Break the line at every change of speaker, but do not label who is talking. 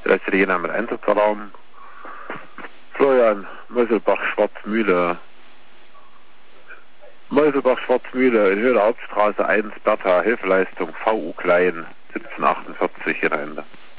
Letzte Jena mit Einsatzraum. Florian, Meuselbach-Schwarzmühle. Meuselbach-Schwarzmühle in Höhe der Hauptstraße 1, Bertha, Hilfeleistung, VU Klein, 1748 hier am Ende.